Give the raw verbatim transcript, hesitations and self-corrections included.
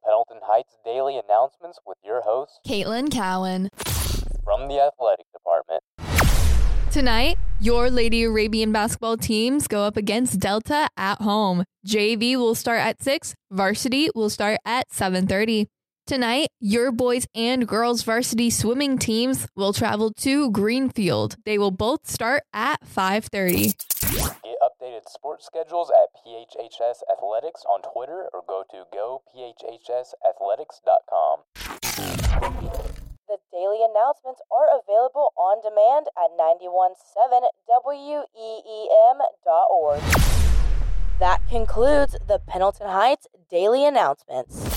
Pendleton Heights Daily Announcements with your host, Caitlin Cowan. From the athletic department. Tonight, your Lady Arabian basketball teams go up against Delta at home. J V will start at six, varsity will start at seven thirty. Tonight, your boys and girls varsity swimming teams will travel to Greenfield. They will both start at five thirty. Get updated sports schedules at P H H S Athletics on Twitter or go to go p h h s athletics dot com. The daily announcements are available on demand at nine one seven W E E M dot org. That concludes the Pendleton Heights Daily Announcements.